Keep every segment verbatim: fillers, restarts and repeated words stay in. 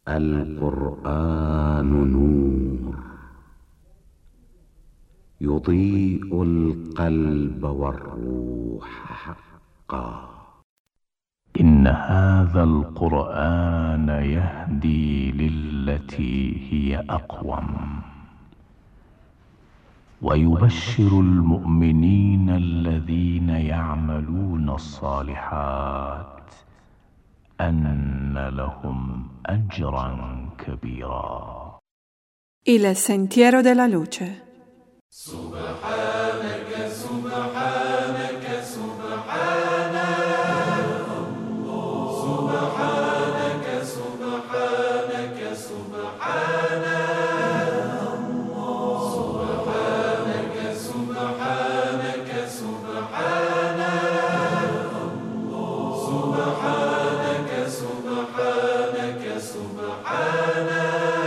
القرآن نور يضيء القلب والروح حقا. إن هذا القرآن يهدي للتي هي أقوم ويبشر المؤمنين الذين يعملون الصالحات أن لهم أجرا كبيرا. Il sentiero della luce. سبحانك سبحانك سبحانك سبحانك سبحانك سبحانك سبحانك سبحانك سبحانك سبحانك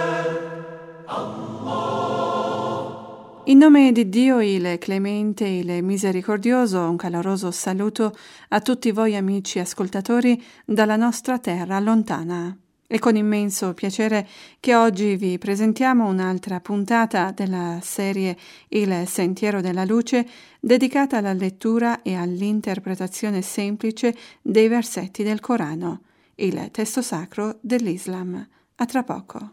In nome di Dio, il clemente e il misericordioso, un caloroso saluto a tutti voi amici ascoltatori dalla nostra terra lontana. È con immenso piacere che oggi vi presentiamo un'altra puntata della serie Il Sentiero della Luce, dedicata alla lettura e all'interpretazione semplice dei versetti del Corano, il testo sacro dell'Islam. A tra poco.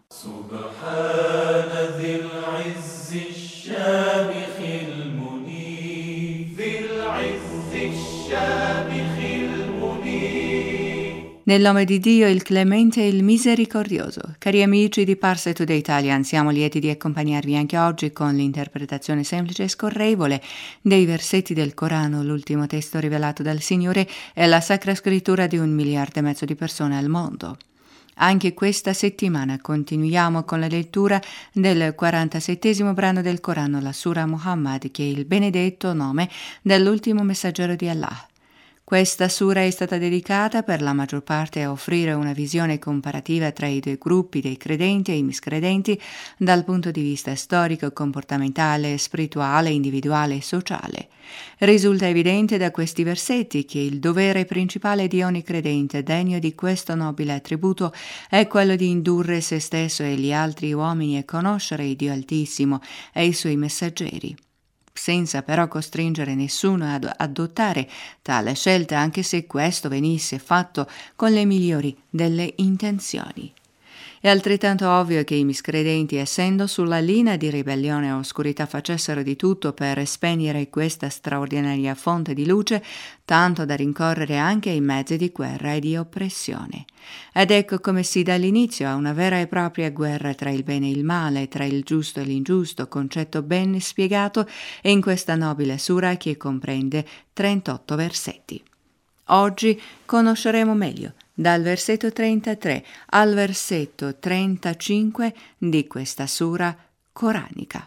Nel nome di Dio, il clemente e il misericordioso. Cari amici di Parse Today Italian, siamo lieti di accompagnarvi anche oggi con l'interpretazione semplice e scorrevole dei versetti del Corano, l'ultimo testo rivelato dal Signore e la Sacra Scrittura di un miliardo e mezzo di persone al mondo. Anche questa settimana continuiamo con la lettura del quarantasettesimo brano del Corano, la Sura Muhammad, che è il benedetto nome dell'ultimo messaggero di Allah. Questa sura è stata dedicata per la maggior parte a offrire una visione comparativa tra i due gruppi dei credenti e i miscredenti dal punto di vista storico, comportamentale, spirituale, individuale e sociale. Risulta evidente da questi versetti che il dovere principale di ogni credente degno di questo nobile attributo è quello di indurre se stesso e gli altri uomini a conoscere il Dio Altissimo e i suoi messaggeri, senza però costringere nessuno ad adottare tale scelta, anche se questo venisse fatto con le migliori delle intenzioni. È altrettanto ovvio che i miscredenti, essendo sulla linea di ribellione e oscurità, facessero di tutto per spegnere questa straordinaria fonte di luce, tanto da rincorrere anche i mezzi di guerra e di oppressione. Ed ecco come si dà l'inizio a una vera e propria guerra tra il bene e il male, tra il giusto e l'ingiusto, concetto ben spiegato in questa nobile sura che comprende trentotto versetti. Oggi conosceremo meglio dal versetto trentatré al versetto trentacinque di questa sura coranica.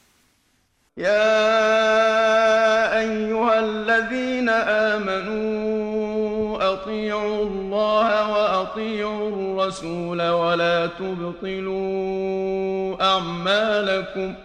يا أيها الذين آمنوا أطيعوا الله وأطيعوا الرسول ولا تبطلوا أعمالكم.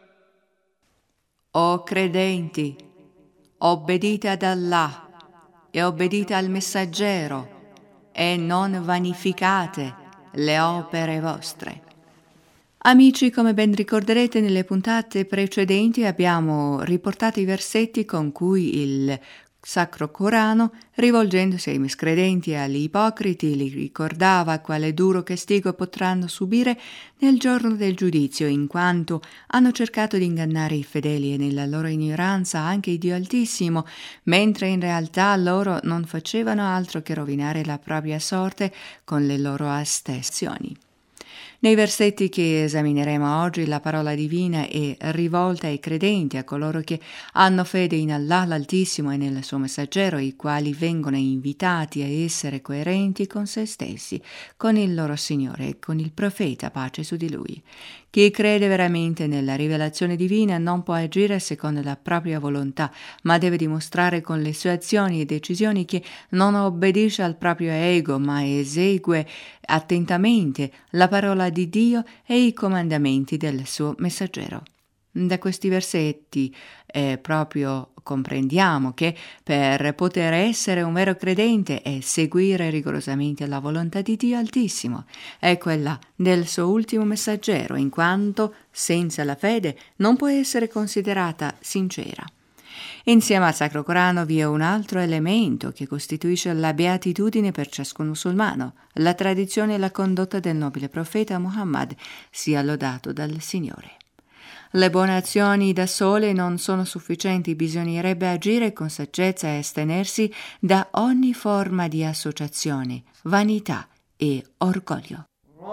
O credenti, obbedite ad Allah e obbedite al messaggero e non vanificate le opere vostre. Amici, come ben ricorderete, nelle puntate precedenti abbiamo riportato i versetti con cui il Sacro Corano, rivolgendosi ai miscredenti e agli ipocriti, li ricordava quale duro castigo potranno subire nel giorno del giudizio, in quanto hanno cercato di ingannare i fedeli e nella loro ignoranza anche il Dio Altissimo, mentre in realtà loro non facevano altro che rovinare la propria sorte con le loro astensioni. Nei versetti che esamineremo oggi, la parola divina è rivolta ai credenti, a coloro che hanno fede in Allah l'Altissimo e nel suo messaggero, i quali vengono invitati a essere coerenti con se stessi, con il loro Signore e con il profeta, pace su di lui. Chi crede veramente nella rivelazione divina non può agire secondo la propria volontà, ma deve dimostrare con le sue azioni e decisioni che non obbedisce al proprio ego, ma esegue attentamente la parola di Dio e i comandamenti del suo messaggero. Da questi versetti eh, proprio comprendiamo che per poter essere un vero credente e seguire rigorosamente la volontà di Dio Altissimo è quella del suo ultimo messaggero, in quanto senza la fede non può essere considerata sincera. Insieme al Sacro Corano vi è un altro elemento che costituisce la beatitudine per ciascun musulmano, la tradizione e la condotta del nobile profeta Muhammad, sia lodato dal Signore. Le buone azioni da sole non sono sufficienti, bisognerebbe agire con saggezza e astenersi da ogni forma di associazione, vanità e orgoglio.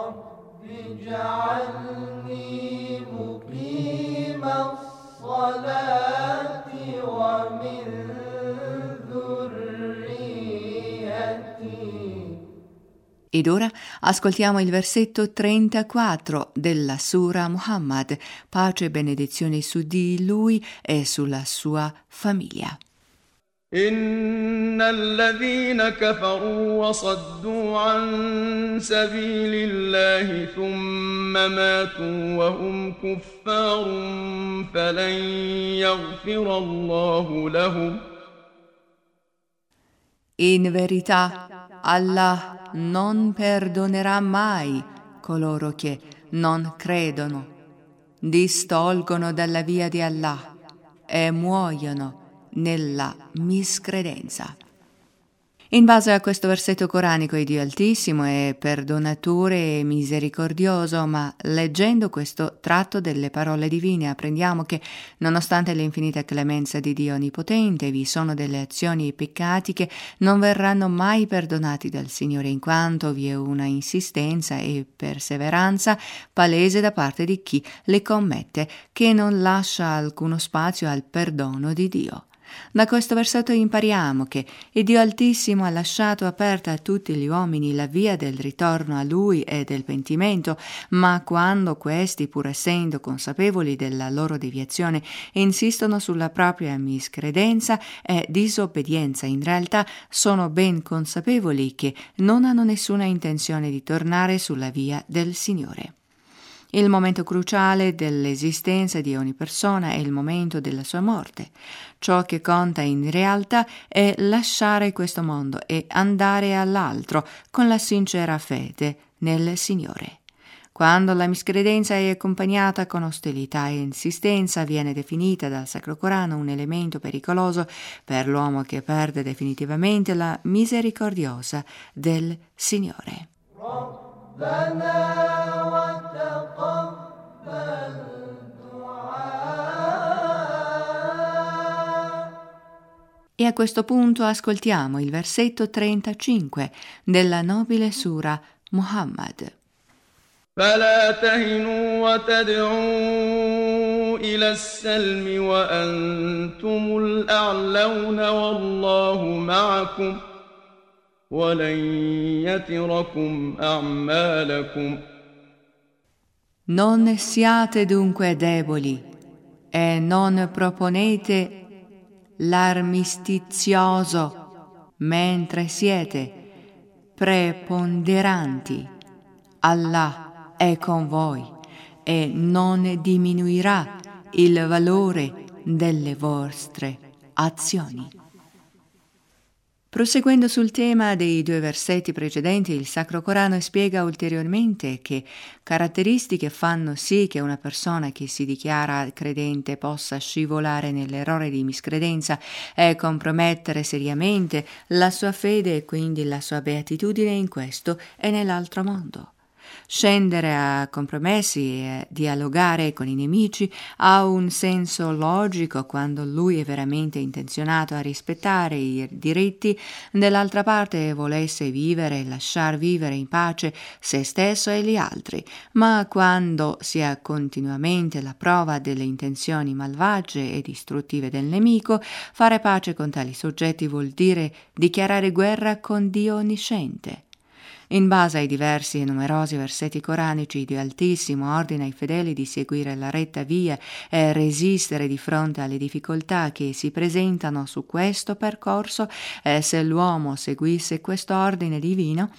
Ed ora ascoltiamo il versetto trentaquattro della Sura Muhammad, pace e benedizioni su di lui e sulla sua famiglia. إن الذين كفروا وصدوا عن سبيل الله ثم ماتوا وهم كفار فلن يغفر الله لهم. In verità, Allah non perdonerà mai coloro che non credono, distolgono dalla via di Allah e muoiono nella miscredenza. In base a questo versetto coranico, il Dio Altissimo è perdonatore e misericordioso, ma leggendo questo tratto delle parole divine apprendiamo che, nonostante l'infinita clemenza di Dio Onnipotente, vi sono delle azioni e peccati che non verranno mai perdonati dal Signore, in quanto vi è una insistenza e perseveranza palese da parte di chi le commette, che non lascia alcuno spazio al perdono di Dio. Da questo versetto impariamo che il Dio Altissimo ha lasciato aperta a tutti gli uomini la via del ritorno a Lui e del pentimento, ma quando questi, pur essendo consapevoli della loro deviazione, insistono sulla propria miscredenza e disobbedienza, in realtà sono ben consapevoli che non hanno nessuna intenzione di tornare sulla via del Signore. Il momento cruciale dell'esistenza di ogni persona è il momento della sua morte. Ciò che conta in realtà è lasciare questo mondo e andare all'altro con la sincera fede nel Signore. Quando la miscredenza è accompagnata con ostilità e insistenza, viene definita dal Sacro Corano un elemento pericoloso per l'uomo che perde definitivamente la misericordiosa del Signore. E a questo punto ascoltiamo il versetto trentacinque della nobile Sura Muhammad. فلا تهنوا وتدعوا إلى السلم وأنتم الأعلون والله معكم ولن يتركم أعمالكم. Non siate dunque deboli e non proponete l'armistizioso mentre siete preponderanti. Allah è con voi e non diminuirà il valore delle vostre azioni. Proseguendo sul tema dei due versetti precedenti, il Sacro Corano spiega ulteriormente che caratteristiche fanno sì che una persona che si dichiara credente possa scivolare nell'errore di miscredenza e compromettere seriamente la sua fede e quindi la sua beatitudine in questo e nell'altro mondo. Scendere a compromessi e dialogare con i nemici ha un senso logico quando lui è veramente intenzionato a rispettare i diritti dell'altra parte e volesse vivere e lasciar vivere in pace se stesso e gli altri, ma quando si ha continuamente la prova delle intenzioni malvagie e distruttive del nemico, fare pace con tali soggetti vuol dire dichiarare guerra con Dio onnisciente. In base ai diversi e numerosi versetti coranici, Dio Altissimo ordina ai fedeli di seguire la retta via e resistere di fronte alle difficoltà che si presentano su questo percorso, e se l'uomo seguisse questo ordine divino,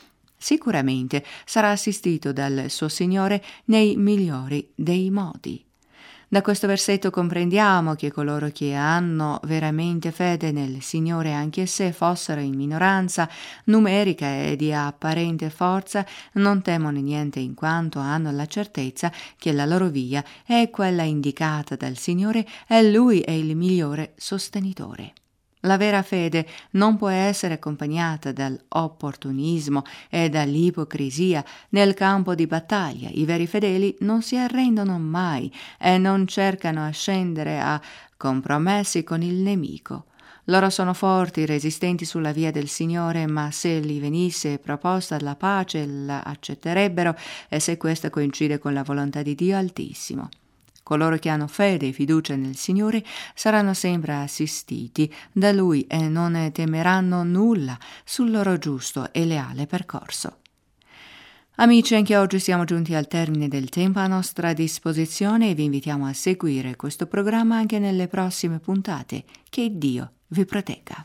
sicuramente sarà assistito dal suo Signore nei migliori dei modi. Da questo versetto comprendiamo che coloro che hanno veramente fede nel Signore, anche se fossero in minoranza numerica e di apparente forza, non temono niente in quanto hanno la certezza che la loro via è quella indicata dal Signore e Lui è il migliore sostenitore. La vera fede non può essere accompagnata dall'opportunismo e dall'ipocrisia nel campo di battaglia. I veri fedeli non si arrendono mai e non cercano a scendere a compromessi con il nemico. Loro sono forti, resistenti sulla via del Signore, ma se gli venisse proposta la pace la accetterebbero e se questa coincide con la volontà di Dio Altissimo. Coloro che hanno fede e fiducia nel Signore saranno sempre assistiti da Lui e non temeranno nulla sul loro giusto e leale percorso. Amici, anche oggi siamo giunti al termine del tempo a nostra disposizione e vi invitiamo a seguire questo programma anche nelle prossime puntate. Che Dio vi protegga.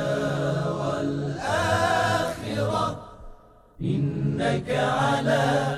إنك على